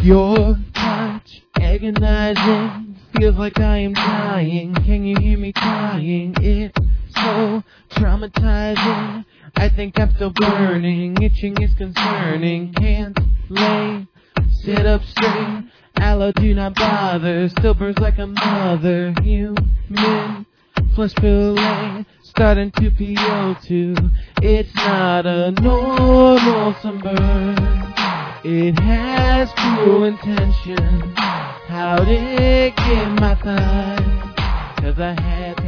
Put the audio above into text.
Your touch, agonizing, feels like I am dying. Can you hear me crying? It's so traumatizing. I think I'm still burning. Itching is concerning. Can't lay, sit up straight. Aloe, do not bother. Still burns like a mother. Human flesh fillet, starting to PO2. It's not a normal sunburn. It has cruel intention. How'd it get my thigh? 'Cause I had